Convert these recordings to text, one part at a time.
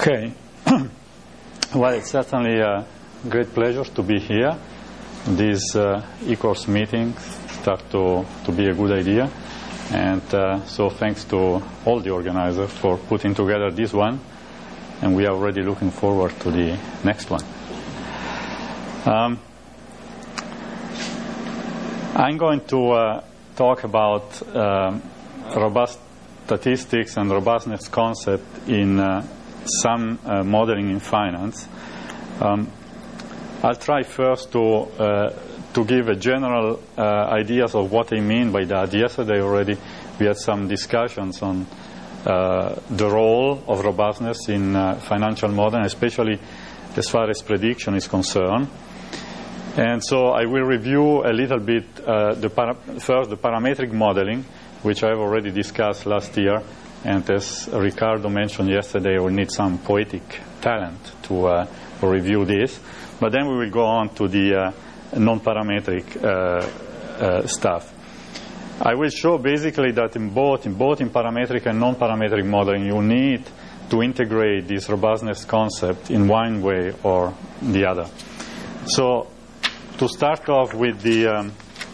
Okay. Well, it's certainly a great pleasure to be here. This e-course meeting starts to be a good idea. And so thanks to all the organizers for putting together this one. And we are already looking forward to the next one. I'm going to talk about robust statistics and robustness concept in some modeling in finance. I'll try first to give a general ideas of what I mean by that. Yesterday already we had some discussions on the role of robustness in financial modeling, especially as far as prediction is concerned. And so I will review a little bit first the parametric modeling, which I've already discussed last year. And as Ricardo mentioned yesterday, we need some poetic talent to review this. But then we will go on to the non-parametric stuff. I will show basically that in both parametric and non-parametric modeling, you need to integrate this robustness concept in one way or the other. So to start off with the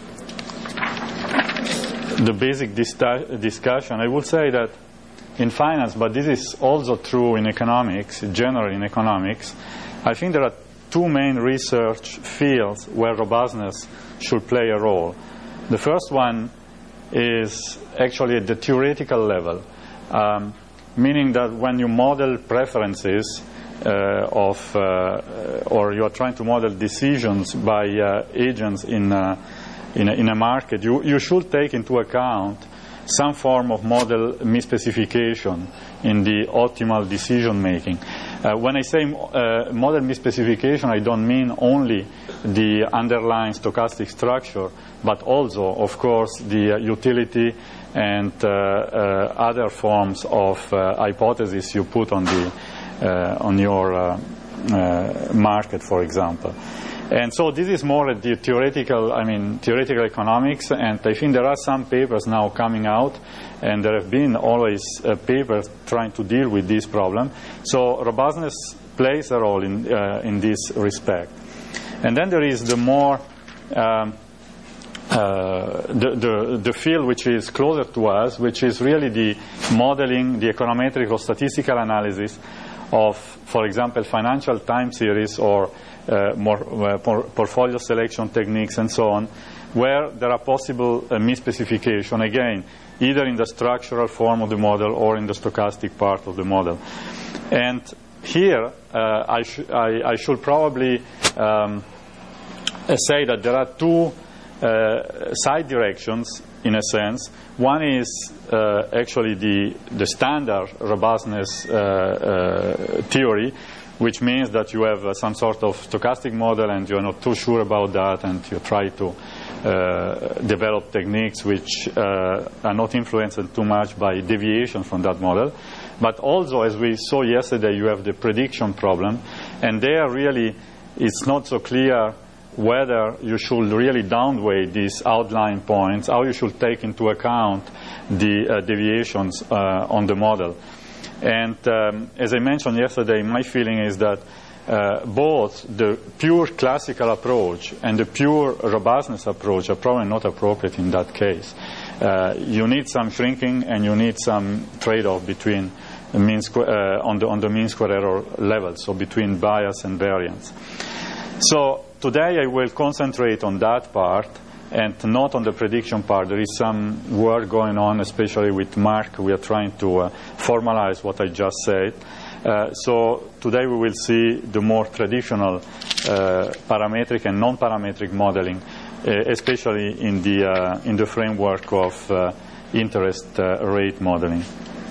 basic discussion, I would say that in finance, but this is also true in economics, generally in economics, I think there are two main research fields where robustness should play a role. The first one is actually at the theoretical level, meaning that when you model preferences or you are trying to model decisions by agents in a market, you should take into account some form of model misspecification in the optimal decision making. When I say model misspecification, I don't mean only the underlying stochastic structure, but also, of course, the utility and other forms of hypotheses you put on your market, for example. And so this is more at the theoretical economics, and I think there are some papers now coming out, and there have been always papers trying to deal with this problem. So robustness plays a role in this respect. And then there is the more the field which is closer to us, which is really the modeling, the econometric or statistical analysis of, for example, financial time series or portfolio selection techniques and so on, where there are possible misspecification, again, either in the structural form of the model or in the stochastic part of the model. And here, I should probably say that there are two side directions, in a sense. One is actually the standard robustness theory, which means that you have some sort of stochastic model and you're not too sure about that, and you try to develop techniques which are not influenced too much by deviation from that model. But also, as we saw yesterday, you have the prediction problem, and there really it's not so clear whether you should really downweight these outline points, how you should take into account the deviations on the model. And as I mentioned yesterday, my feeling is that both the pure classical approach and the pure robustness approach are probably not appropriate in that case. You need some shrinking and you need some trade-off between on the mean square error level, so between bias and variance. So today I will concentrate on that part and not on the prediction part. There is some work going on, especially with Mark. We are trying to formalize what I just said. So today we will see the more traditional parametric and non-parametric modeling, especially in the framework of interest rate modeling.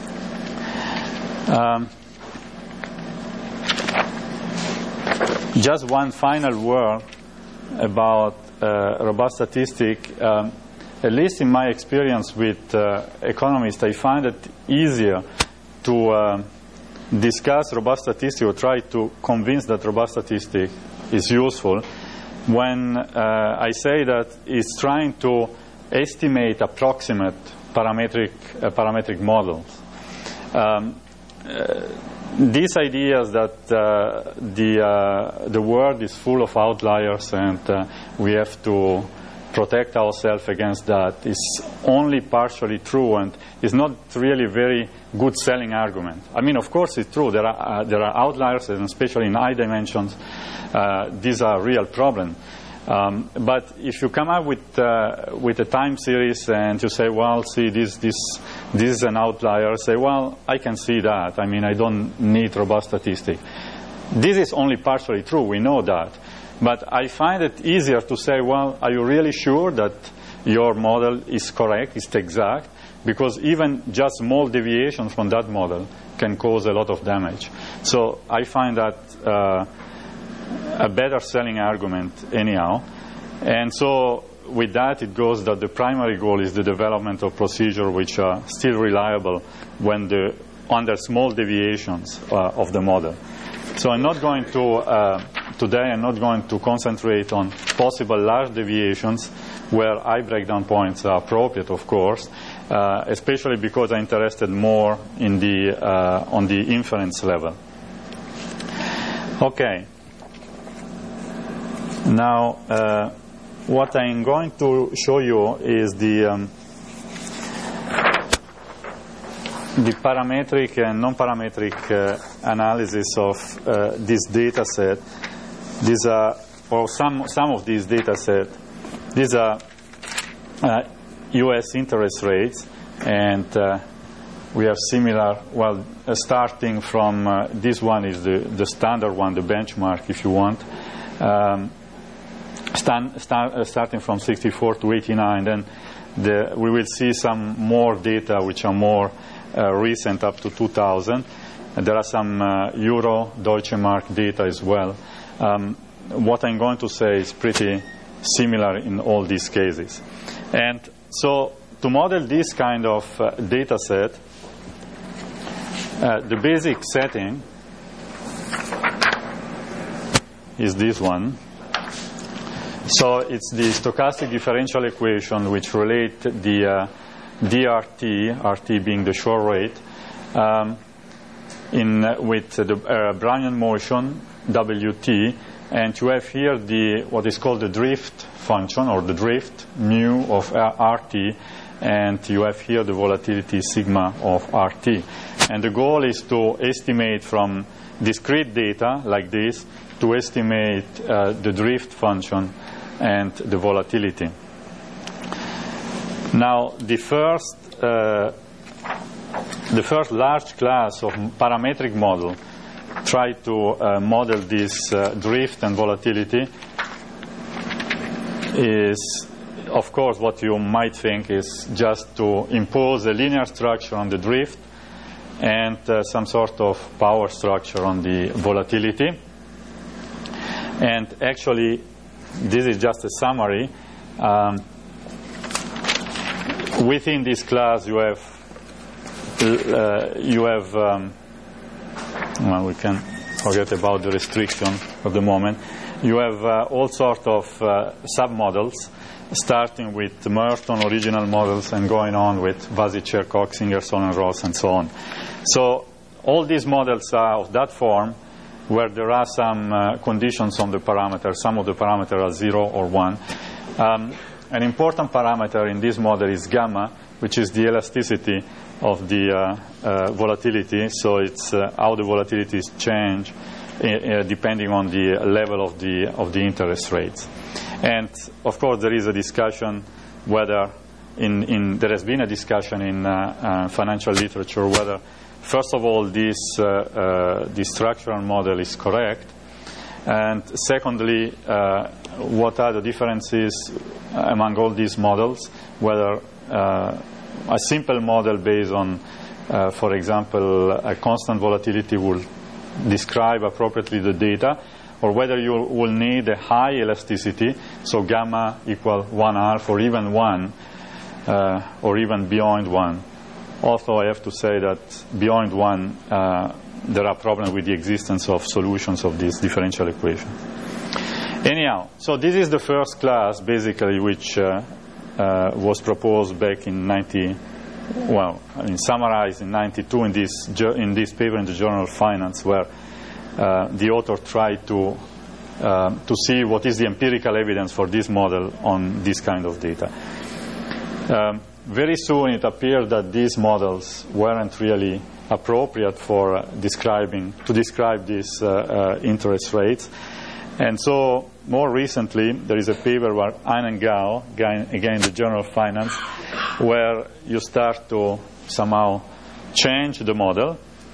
Just one final word about robust statistic. At least in my experience with economists, I find it easier to discuss robust statistics or try to convince that robust statistic is useful when I say that it's trying to estimate approximate parametric models. these ideas that the world is full of outliers and we have to protect ourselves against that is only partially true and is not really very good selling argument. I mean, of course it's true. There are outliers, and especially in high dimensions, these are a real problem. But if you come up with a time series and you say, well, see, this is an outlier, say, well, I can see that. I mean, I don't need robust statistics. This is only partially true. We know that. But I find it easier to say, well, are you really sure that your model is correct, is exact? Because even just small deviations from that model can cause a lot of damage. So I find that a better selling argument anyhow. And so with that, it goes that the primary goal is the development of procedures which are still reliable when under small deviations of the model. So I'm not going to, today I'm not going to concentrate on possible large deviations where high breakdown points are appropriate, of course, especially because I'm interested more in on the inference level. Okay. Now, what I'm going to show you is the parametric and non-parametric analysis of this data set. These are, or some of these data set. These are U.S. interest rates, and we have similar. Well, starting from this one is the standard one, the benchmark, if you want. Starting from 64 to 89, then we will see some more data which are more recent, up to 2000. And there are some Euro, Deutsche Mark data as well. What I'm going to say is pretty similar in all these cases. And so to model this kind of data set, the basic setting is this one. So it's the stochastic differential equation which relate the DRT, RT being the short rate, with the Brownian motion, WT, and you have here what is called the drift function, or the drift mu of RT, and you have here the volatility sigma of RT. And the goal is to estimate from discrete data like this, to estimate the drift function and the volatility. Now, the first large class of parametric model try to model this drift and volatility is, of course, what you might think is just to impose a linear structure on the drift and some sort of power structure on the volatility. And actually, this is just a summary. Within this class, you have well, we can forget about the restriction of the moment. You have all sorts of submodels, starting with Merton original models and going on with Vasic-Cherkov, Ingersoll and Ross, and so on. So all these models are of that form, where there are some conditions on the parameter. Some of the parameters are 0 or 1. An important parameter in this model is gamma, which is the elasticity of the volatility. So it's how the volatilities change depending on the level of the interest rates. And of course, there is a discussion whether there has been a discussion in financial literature whether, first of all, this structural model is correct, and secondly, what are the differences among all these models, whether a simple model based on, for example, a constant volatility will describe appropriately the data, or whether you will need a high elasticity, so gamma equal 1/2 or even 1, or even beyond 1. Also, I have to say that beyond 1, there are problems with the existence of solutions of this differential equation. Anyhow, so this is the first class, basically, which was proposed back in well, I mean, summarized in '92 in this paper in the Journal of Finance, where the author tried to see what is the empirical evidence for this model on this kind of data. Very soon it appeared that these models weren't really appropriate for describe these interest rates. And so more recently there is a paper by Anh and Gao, again in the Journal of Finance, where you start to somehow change the model.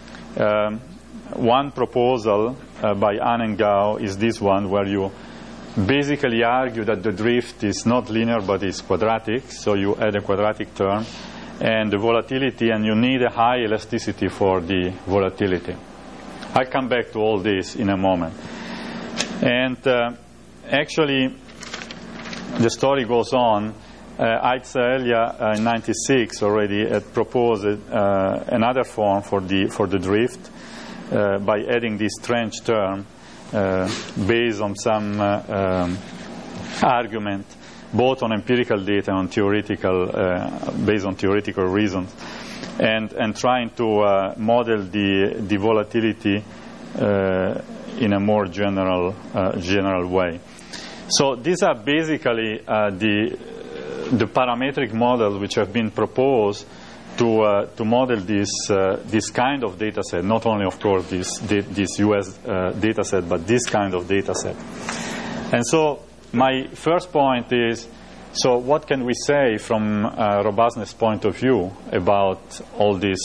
One proposal by Anh and Gao is this one, where you basically argue that the drift is not linear but is quadratic, so you add a quadratic term, and the volatility, and you need a high elasticity for the volatility. I'll come back to all this in a moment. And actually, the story goes on. Aitza Elia in '96 already had proposed another form for the drift by adding this trench term based on some argument, both on empirical data and on theoretical, based on theoretical reasons, and trying to model the volatility in a more general way. So these are basically the parametric models which have been proposed to model this kind of data set, not only, of course, this US data set, but this kind of data set. And so my first point is, so what can we say from a robustness point of view about all this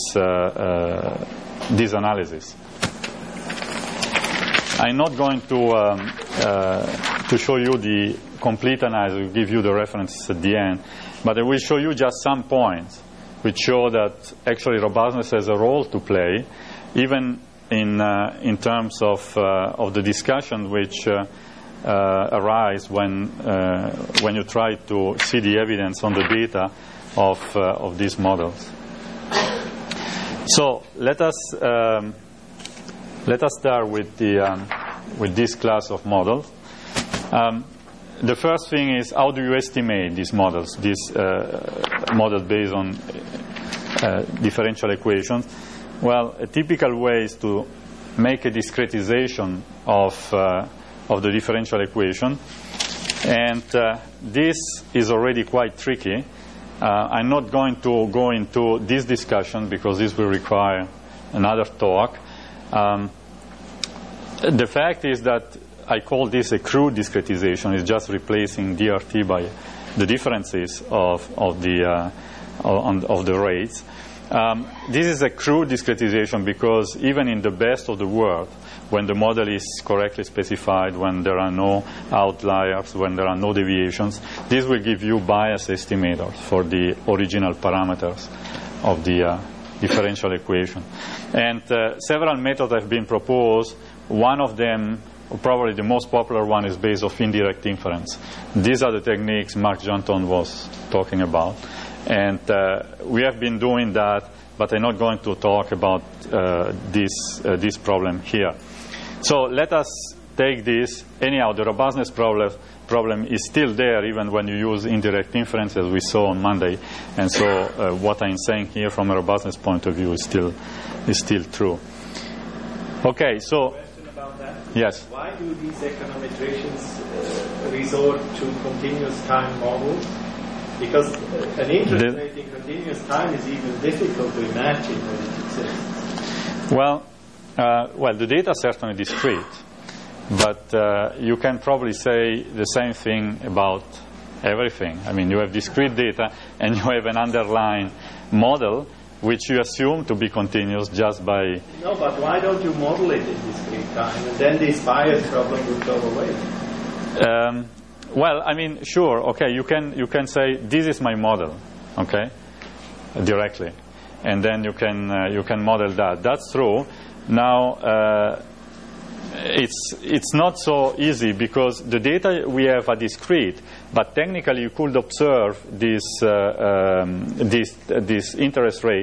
analysis? I'm not going to show you the complete analysis. I'll give you the references at the end, but I will show you just some points which show that actually robustness has a role to play, even in terms of the discussion which arise when you try to see the evidence on the data of these models. So let us start with this class of models. The first thing is, how do you estimate these models? These models based on differential equations. Well, a typical way is to make a discretization of the differential equation, and this is already quite tricky. I'm not going to go into this discussion because this will require another talk. The fact is that I call this a crude discretization. It's just replacing DRT by the differences of the rates. This is a crude discretization because even in the best of the world, when the model is correctly specified, when there are no outliers, when there are no deviations, this will give you bias estimators for the original parameters of the differential equation. And several methods have been proposed. One of them, probably the most popular one, is based on indirect inference. These are the techniques Marc Janton was talking about. And we have been doing that, but I'm not going to talk about this problem here. So let us take this. Anyhow, the robustness problem is still there even when you use indirect inference, as we saw on Monday. And so what I'm saying here from a robustness point of view is still true. Okay, so... Yes. Why do these econometricians resort to continuous time models? Because an interest rate in continuous time is even difficult to imagine when it exists. Well, the data is certainly discrete, but you can probably say the same thing about everything. I mean, you have discrete data and you have an underlying model which you assume to be continuous just by... No, but why don't you model it in discrete time? And then this bias problem would go away. Well, I mean, sure, okay, you can say, this is my model, okay, directly. And then you can model that. That's true. Now, it's not so easy because the data we have are discrete, but technically you could observe this interest rate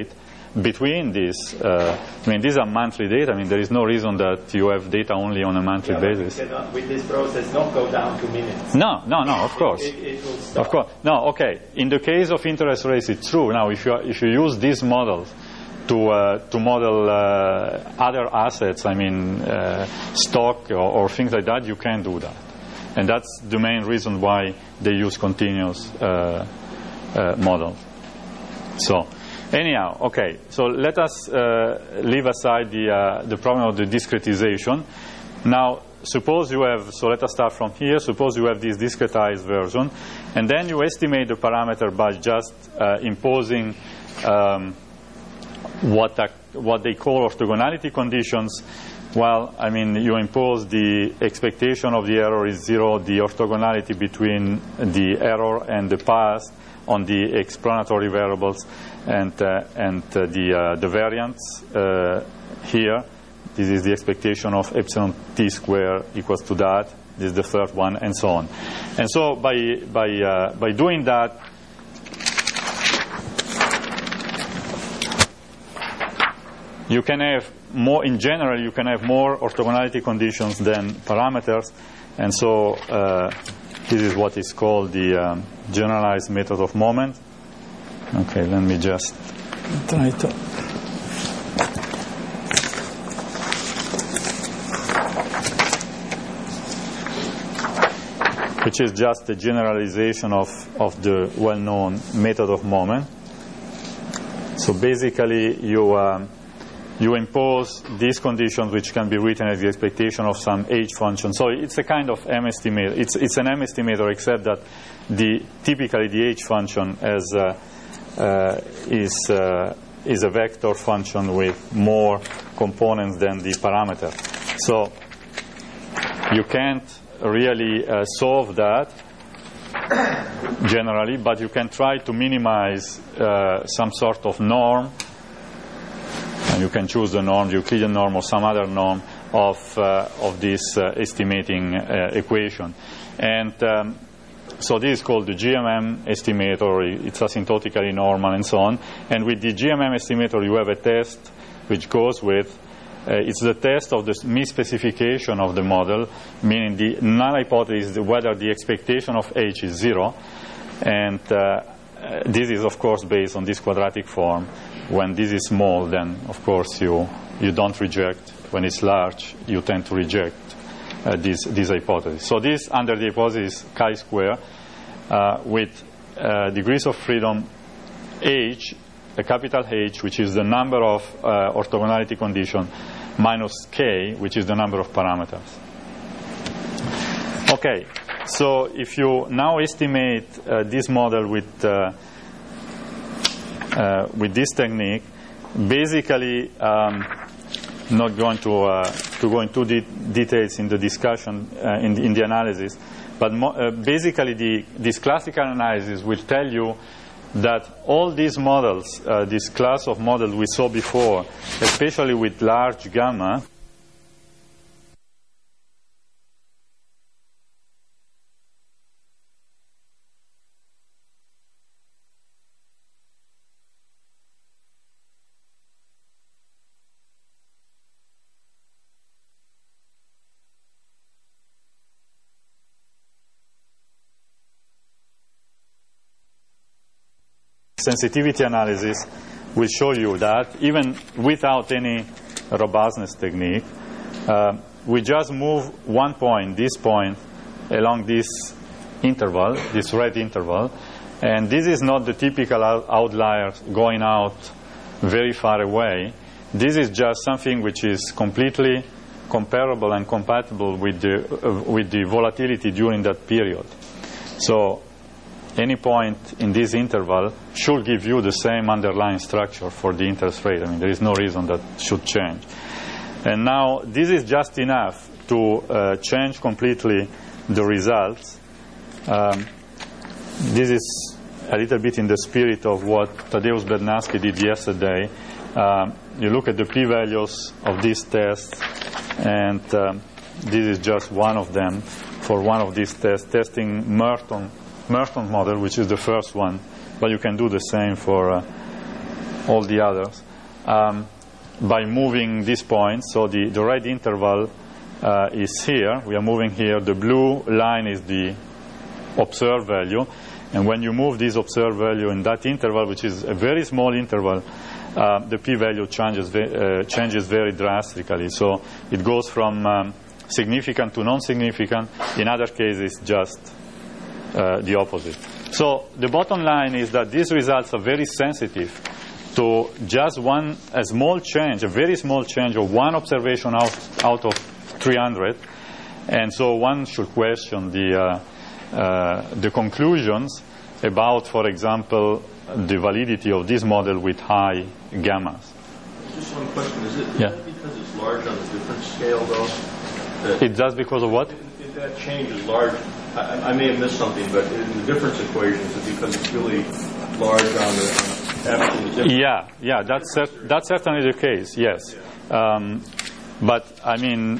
between these, these are monthly data. There is no reason that you have data only on a monthly basis. You cannot, with this process, not go down to minutes. No, of course. It will stop. Of course. No, okay. In the case of interest rates, it's true. Now, if you use these models to model other assets, stock or things like that, you can do that. And that's the main reason why they use continuous models. So, anyhow, okay. So let us leave aside the problem of the discretization. Now, suppose you have, so let us start from here. Suppose you have this discretized version, and then you estimate the parameter by just imposing what they call orthogonality conditions. Well, you impose the expectation of the error is 0, the orthogonality between the error and the past on the explanatory variables, and the variance here. This is the expectation of epsilon t squared equals to that. This is the third one, and so on. And so by doing that, you can have more, in general, you can have more orthogonality conditions than parameters, and so this is what is called the generalized method of moment. Okay, let me just try to. Which is just a generalization of the well-known method of moment. So basically, you impose these conditions, which can be written as the expectation of some H function. So it's a kind of M estimator. It's an M estimator, except that typically the H function is a vector function with more components than the parameter. So you can't really solve that generally, but you can try to minimize some sort of norm. And you can choose the norm, the Euclidean norm, or some other norm of this estimating equation. And so this is called the GMM estimator. It's asymptotically normal and so on. And with the GMM estimator, you have a test which goes with, it's the test of the misspecification of the model, meaning the null hypothesis is whether the expectation of H is 0. And this is, of course, based on this quadratic form. When this is small, then, of course, you don't reject. When it's large, you tend to reject this hypothesis. So this, under the hypothesis chi-square, with degrees of freedom H, a capital H, which is the number of orthogonality condition, minus K, which is the number of parameters. Okay, so if you now estimate this model with this technique, basically, not going to go into details in the discussion in the analysis, but basically this classical analysis will tell you that all these models, this class of models we saw before, especially with large gamma, sensitivity analysis will show you that even without any robustness technique, we just move one point, this point, along this interval, this red interval, and this is not the typical outlier going out very far away. This is just something which is completely comparable and compatible with the volatility during that period. So any point in this interval should give you the same underlying structure for the interest rate. There is no reason that should change. And now this is just enough to change completely the results. This is a little bit in the spirit of what Tadeusz Bednarski did yesterday. You look at the p-values of this test, and this is just one of them for one of these tests, testing Merton's model, which is the first one, but you can do the same for all the others. by moving these points. So the red interval is here. We are moving here. The blue line is the observed value. And when you move this observed value in that interval, which is a very small interval, the p-value changes very drastically. So it goes from significant to non-significant. In other cases, just the opposite. So the bottom line is that these results are very sensitive to just a small change, a very small change of one observation out of 300. And so one should question the conclusions about, for example, the validity of this model with high gammas. Just one question. Is that because it's large on the difference scale, though? It's just because of what? If that change is large, I may have missed something, but in the difference equation, is it because it's really large on the absolute difference? Yeah, that's certainly the case, yes. But, I mean,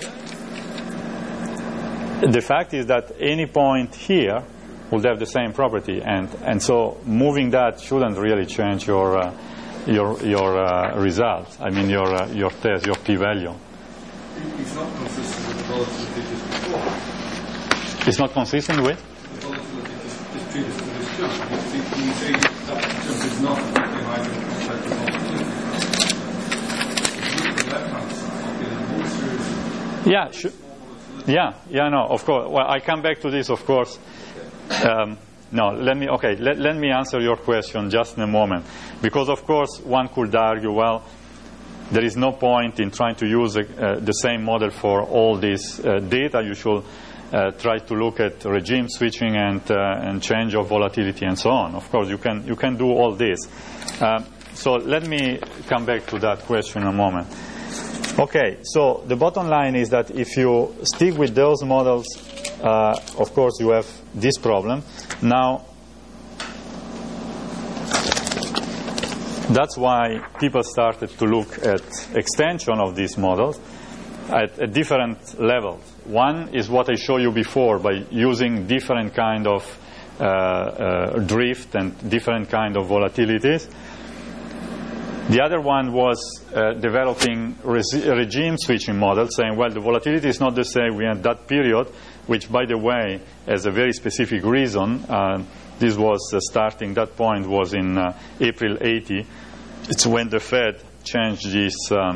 the fact is that any point here would have the same property, and so moving that shouldn't really change your results. I mean, your test, your p-value. It's not consistent with the volatility just before. It's not consistent with? The volatility just previous to this jump. When you say that jump is not particularly high compared to volatility. If you look at the left-hand side, okay, the whole series of No, of course. Well, I come back to this, of course. No, let me answer your question just in a moment. Because, of course, one could argue, well, there is no point in trying to use the same model for all this data. You should try to look at regime switching and change of volatility and so on. Of course, you can do all this. So let me come back to that question in a moment. Okay, so the bottom line is that if you stick with those models, of course, you have this problem. Now, that's why people started to look at extension of these models at different levels. One is what I showed you before, by using different kind of drift and different kind of volatilities. The other one was developing regime switching models, saying, well, the volatility is not the same in that period, which, by the way, has a very specific reason. This was starting, that point was in April 80. It's when the Fed changed this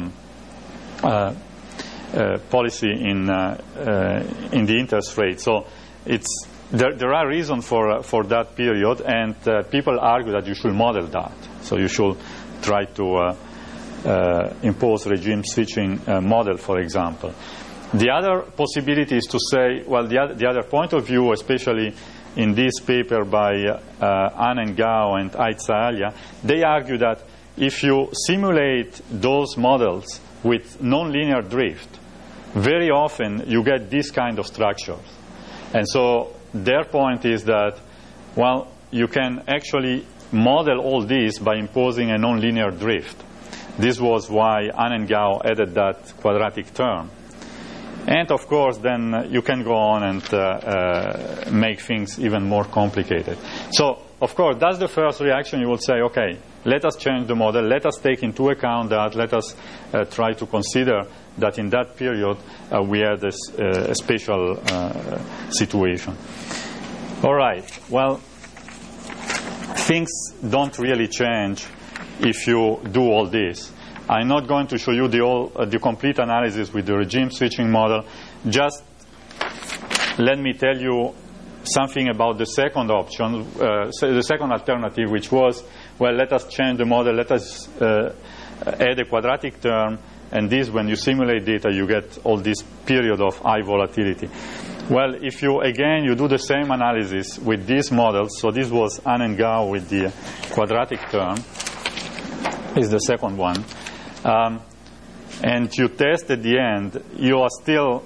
policy in the interest rate. So there are reasons for that period, and people argue that you should model that. So you should try to impose regime switching model, for example. The other possibility is to say, well, the other point of view, especially in this paper by An and Gao and Aizzaaglia, they argue that if you simulate those models with nonlinear drift, very often you get this kind of structures. And so their point is that, well, you can actually model all this by imposing a nonlinear drift. This was why An and Gao added that quadratic term. And of course, then you can go on and make things even more complicated. So, of course, that's the first reaction. You will say, okay, let us change the model. Let us take into account that. Let us try to consider that in that period we had a special situation. All right. Well, things don't really change if you do all this. I'm not going to show you the complete analysis with the regime switching model. Just let me tell you something about the second option, the second alternative, which was, well, let us change the model, let us add a quadratic term, and this, when you simulate data, you get all this period of high volatility. Well, if you do the same analysis with these models, so this was An and Gao with the quadratic term, is the second one. And you test at the end, you are still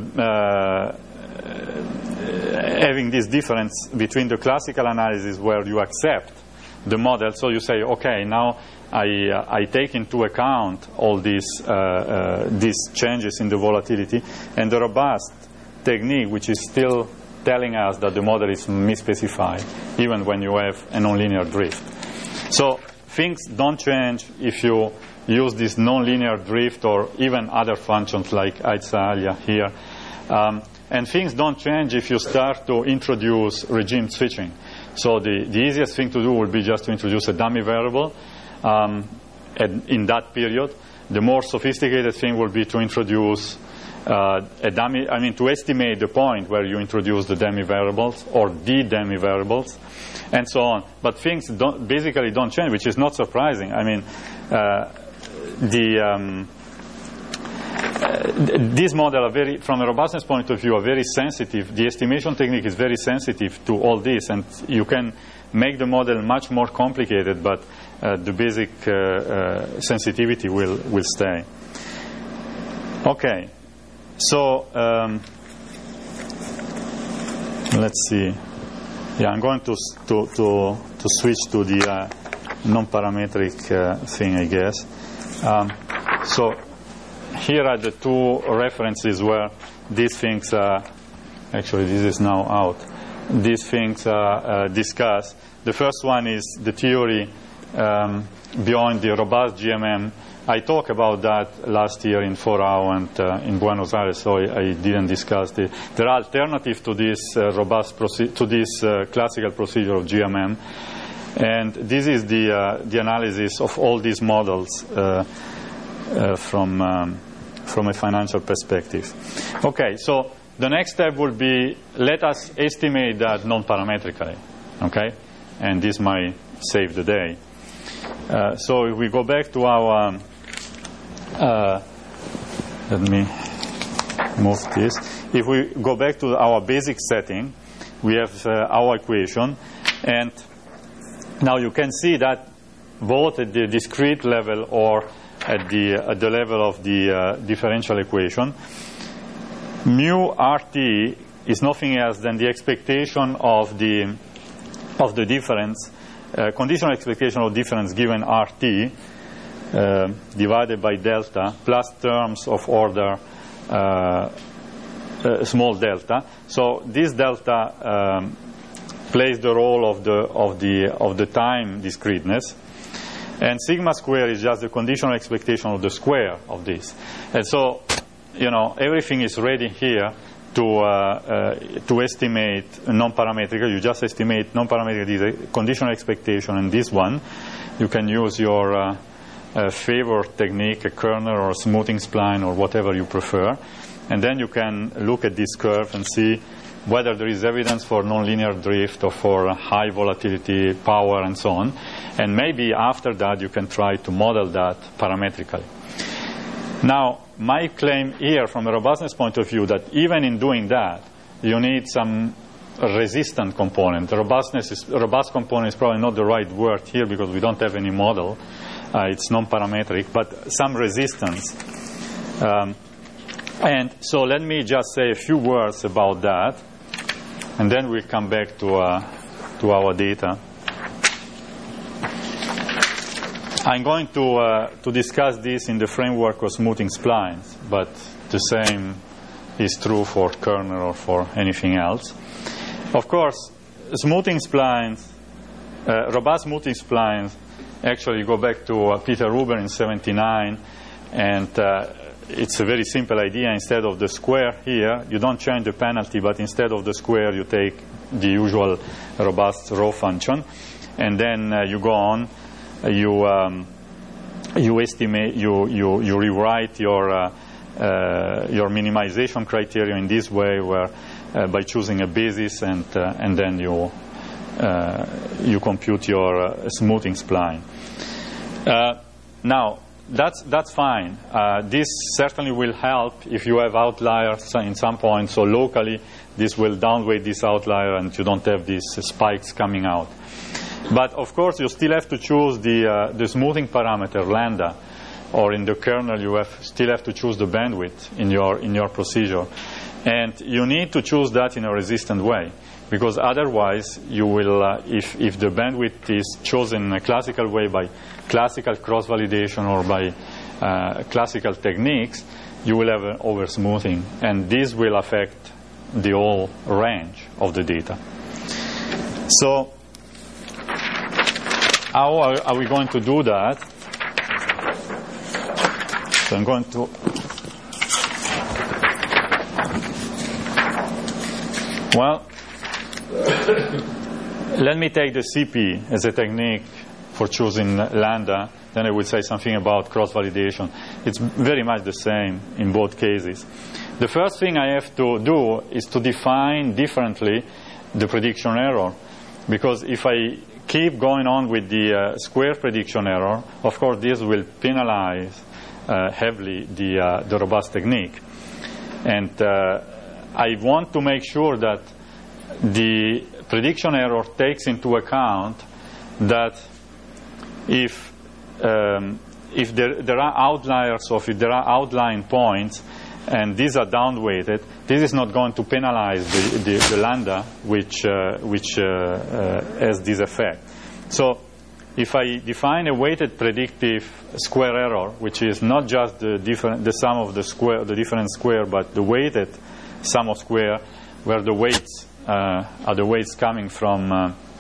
having this difference between the classical analysis where you accept the model. So you say, okay, now I take into account all these changes in the volatility, and the robust technique, which is still telling us that the model is misspecified, even when you have a nonlinear drift. So things don't change if you use this nonlinear drift or even other functions like Aitza-Alia here. And things don't change if you start to introduce regime switching. So the easiest thing to do would be just to introduce a dummy variable in that period. The more sophisticated thing would be to introduce a dummy, to estimate the point where you introduce the dummy variables or the dummy variables, and so on. But things basically don't change, which is not surprising. These models are from a robustness point of view, are very sensitive. The estimation technique is very sensitive to all this, and you can make the model much more complicated, but the basic sensitivity will stay. Okay, so let's see. Yeah, I'm going to switch to the non-parametric thing, I guess. So here are the two references where these things are, actually this is now out, these things are discussed. The first one is the theory beyond the robust GMM. I talked about that last year in 4hour and in Buenos Aires, so I didn't discuss it. There are alternatives to this classical procedure of GMM, and this is the analysis of all these models from a financial perspective. Okay, so the next step would be, let us estimate that non-parametrically, okay? And this might save the day. So if we go back to our, let me move this. If we go back to our basic setting, we have our equation, and now you can see that both at the discrete level or at the level of the differential equation, mu RT is nothing else than the expectation of the difference, conditional expectation of difference given RT divided by delta plus terms of order small delta. So this delta plays the role of the time discreteness. And sigma square is just the conditional expectation of the square of this. And so, everything is ready here to estimate non-parametric. You just estimate non-parametric, this conditional expectation, and this one. You can use your favorite technique, a kernel or a smoothing spline or whatever you prefer. And then you can look at this curve and see whether there is evidence for nonlinear drift or for high volatility power and so on. And maybe after that you can try to model that parametrically. Now, my claim here from a robustness point of view that even in doing that, you need some resistant component. Robust component is probably not the right word here because we don't have any model. It's non-parametric, but some resistance. And so let me just say a few words about that, and then we'll come back to our data. I'm going to discuss this in the framework of smoothing splines, but the same is true for kernel or for anything else. Of course, smoothing splines, robust smoothing splines, actually go back to Peter Ruber in 79, and it's a very simple idea. Instead of the square here, you don't change the penalty, but instead of the square, you take the usual robust rho function, and then you go on. You estimate, you rewrite your minimization criteria in this way, where by choosing a basis, and then you compute your smoothing spline. Now, that's fine. This certainly will help if you have outliers in some point. So locally, this will downweight this outlier, and you don't have these spikes coming out. But of course, you still have to choose the smoothing parameter lambda, or in the kernel, you still have to choose the bandwidth in your procedure, and you need to choose that in a resistant way, because otherwise, you will if the bandwidth is chosen in a classical way by classical cross-validation or by classical techniques, you will have an over-smoothing, and this will affect the whole range of the data. So how are we going to do that? So I'm going to let me take the CP as a technique for choosing lambda. Then I will say something about cross-validation. It's very much the same in both cases. The first thing I have to do is to define differently the prediction error. Because if I keep going on with the square prediction error, of course this will penalize heavily the robust technique. And I want to make sure that the prediction error takes into account that if there are outliers, or if there are outlying points, and these are downweighted, this is not going to penalize the lambda, which has this effect. So if I define a weighted predictive square error, which is not just the sum of the different square, but the weighted sum of square, where the weights are the weights coming from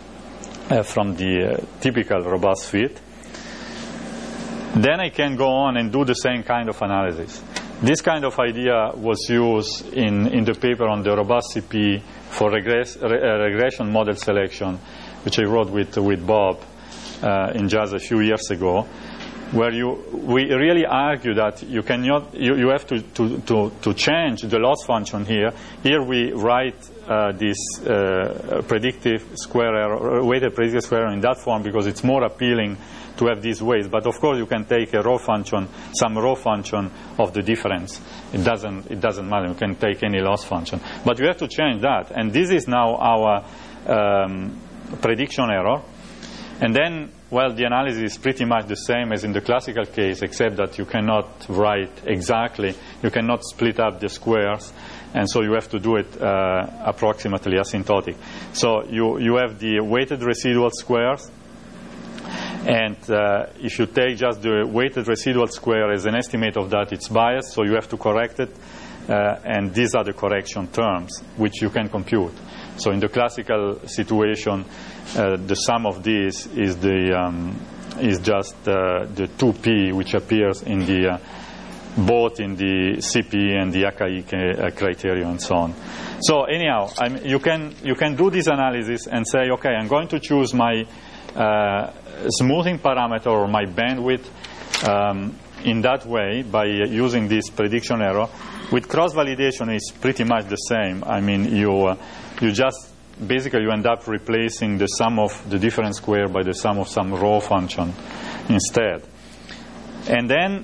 the typical robust fit, then I can go on and do the same kind of analysis. This kind of idea was used in the paper on the robust CP for regression model selection, which I wrote with Bob in just a few years ago, where we really argue that you cannot, you have to change the loss function here. Here we write this predictive square error, weighted predictive square error in that form because it's more appealing to have these weights. But of course you can take a row function, some row function of the difference. It doesn't matter. You can take any loss function. But you have to change that. And this is now our prediction error. And then, well, the analysis is pretty much the same as in the classical case, except that you cannot write exactly. You cannot split up the squares. And so you have to do it approximately asymptotic. So you have the weighted residual squares. And if you take just the weighted residual square as an estimate of that, it's biased, so you have to correct it. And these are the correction terms, which you can compute. So in the classical situation, the sum of these is just the 2p, which appears in the both in the CP and the Akai criteria and so on. So anyhow, you can do this analysis and say, okay, I'm going to choose my smoothing parameter or my bandwidth in that way by using this prediction error. With cross-validation, it's pretty much the same. I mean, you just basically you end up replacing the sum of the different square by the sum of some row function instead. And then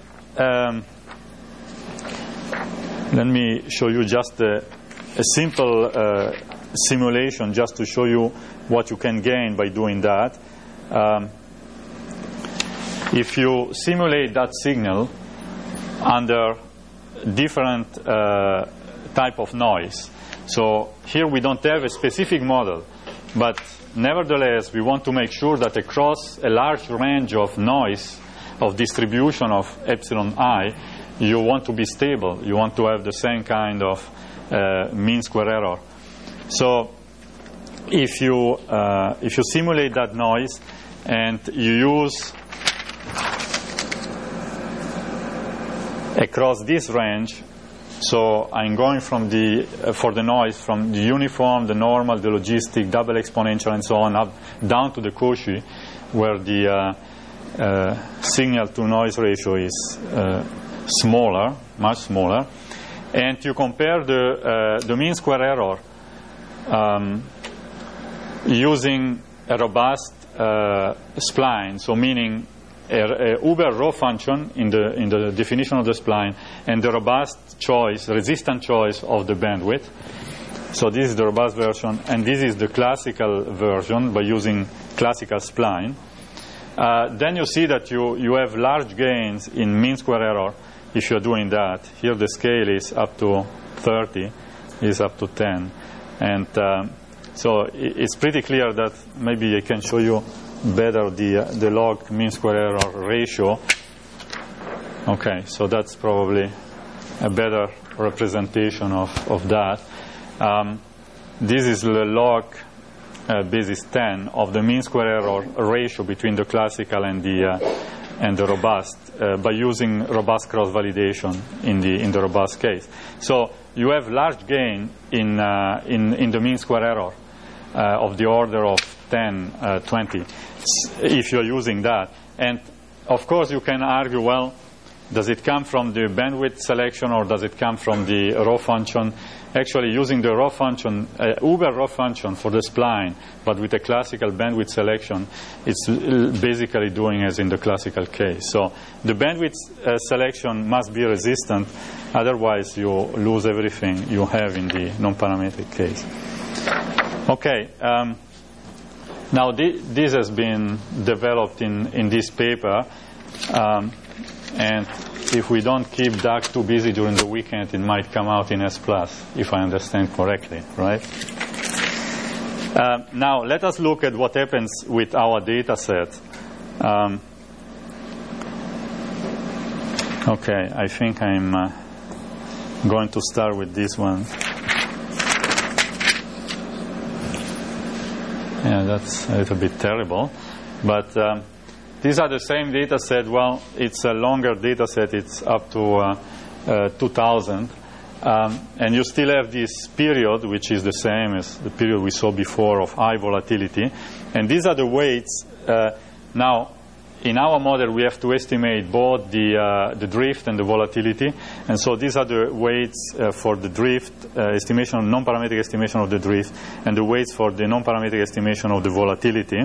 let me show you just a simple simulation just to show you what you can gain by doing that. If you simulate that signal under different type of noise, so here we don't have a specific model, but nevertheless we want to make sure that across a large range of noise, of distribution of epsilon I, you want to be stable. You want to have the same kind of mean square error. So if you simulate that noise and you use across this range, so I'm going from for the noise from the uniform, the normal, the logistic, double exponential, and so on, up down to the Cauchy, where the signal to noise ratio is smaller, much smaller, and you compare the mean square error using a robust spline, so meaning a Uber row function in the definition of the spline, and the robust choice, resistant choice of the bandwidth. So this is the robust version, and this is the classical version by using classical spline. Then you see that you have large gains in mean square error if you're doing that. Here the scale is up to 30, is up to 10. And so it's pretty clear that maybe I can show you better the log mean square error ratio. Okay, so that's probably a better representation of that. This is the log basis 10 of the mean square error ratio between the classical and the robust by using robust cross-validation in the robust case. So you have large gain in the mean square error of the order of 10, 20 if you're using that. And of course you can argue, well, does it come from the bandwidth selection or does it come from the raw function? Actually, using the raw function, uber raw function for the spline, but with a classical bandwidth selection, it's basically doing as in the classical case. So the bandwidth selection must be resistant, otherwise you lose everything you have in the non-parametric case. Okay. Now this has been developed in this paper. And if we don't keep Doug too busy during the weekend, it might come out in S+, if I understand correctly, right? Now, let us look at what happens with our data set. Okay, I think I'm going to start with this one. Yeah, that's a little bit terrible. But these are the same data set. Well, it's a longer data set. It's up to 2000. And you still have this period, which is the same as the period we saw before of high volatility. And these are the weights. Now, in our model, we have to estimate both the drift and the volatility. And so these are the weights for the drift estimation, non-parametric estimation of the drift, and the weights for the non-parametric estimation of the volatility.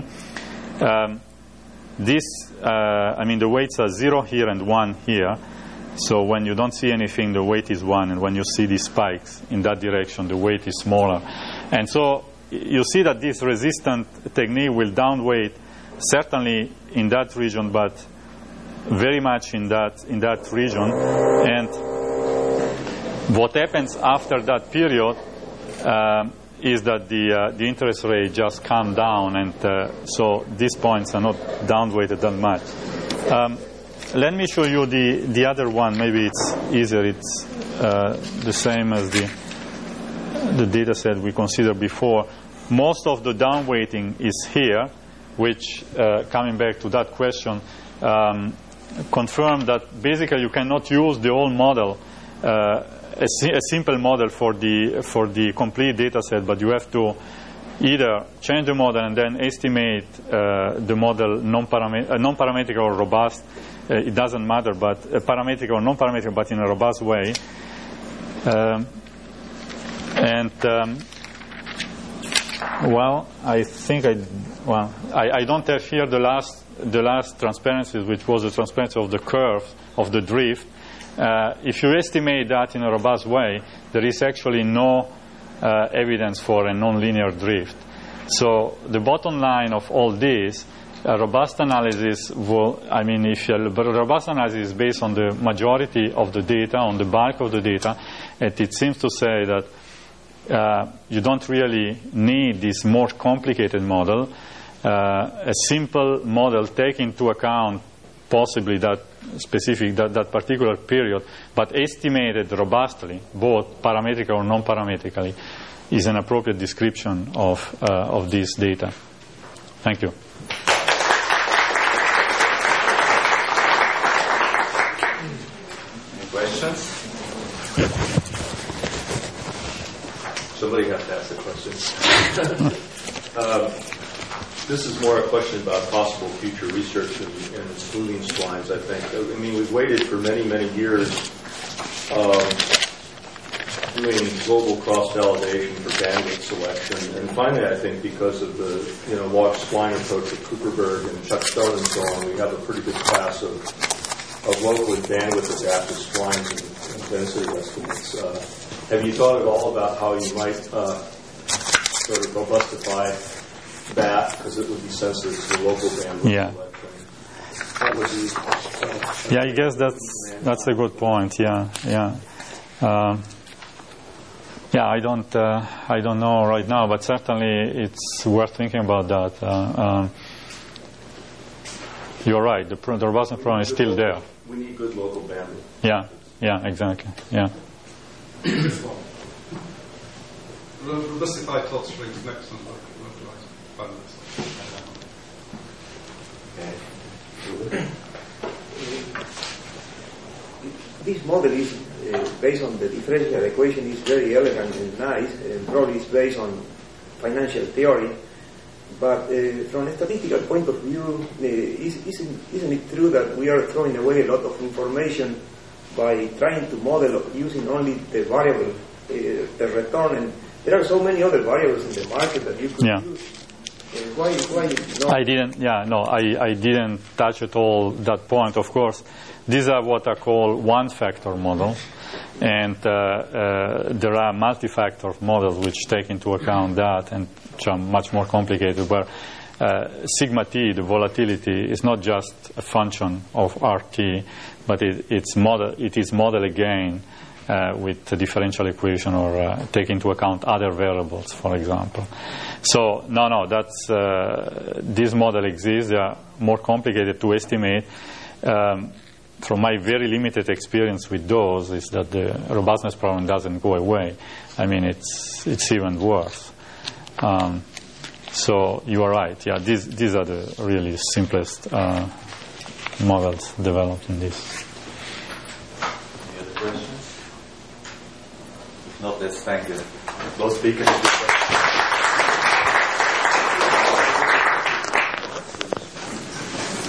The weights are 0 here and 1 here. So when you don't see anything, the weight is 1. And when you see these spikes in that direction, the weight is smaller. And so you see that this resistant technique will downweight certainly in that region, but very much in that region. And what happens after that period is that the interest rate just calmed down, and so these points are not downweighted that much. Let me show you the other one. Maybe it's easier. It's the same as the data set we considered before. Most of the downweighting is here, which, coming back to that question, confirmed that basically you cannot use the old model, a simple model for the complete data set, but you have to either change the model and then estimate the model non-parametric or robust. It doesn't matter, but parametric or non-parametric, but in a robust way. Well, I think I don't have here the last transparency, which was the transparency of the curve of the drift. If you estimate that in a robust way, there is actually no evidence for a nonlinear drift. So the bottom line of all this, a robust analysis if a robust analysis is based on the majority of the data, on the bulk of the data, and it seems to say that you don't really need this more complicated model. A simple model take into account possibly that particular period, but estimated robustly, both parametrically or non-parametrically, is an appropriate description of this data. Thank you. Any questions? Somebody has to ask the question. This is more a question about possible future research in excluding splines, I think. I mean, we've waited for many, many years doing global cross-validation for bandwidth selection. And finally, I think because of the spline approach of Kuperberg and Chuck Stone and so on, we have a pretty good class of locally bandwidth adaptive splines and density estimates. Have you thought at all about how you might sort of robustify that, because it would be sensitive to the local bandwidth selection? I guess that's a good point. I don't know right now, but certainly it's worth thinking about that. You're right. The robustness problem is still there. We need good local bandwidth. Yeah, exactly. Yeah. Robustify touch rate is excellent work. fabulous. This model is based on the differential equation, is very elegant and nice, and probably is based on financial theory. But from a statistical point of view, isn't it true that we are throwing away a lot of information by trying to model using only the variable, the return, and there are so many other variables in the market that you could use? Why not? I didn't touch at all that point. Of course, these are what are called one-factor models, and there are multi-factor models which take into account that and which are much more complicated, where sigma t, the volatility, is not just a function of RT, but it is modeled again with the differential equation, or take into account other variables, for example. So that's this model exists. They are more complicated to estimate. From my very limited experience with those, is that the robustness problem doesn't go away. I mean, it's even worse. So you are right. Yeah, these are the really simplest models developed in this. Any other questions? If not, let's thank both speakers.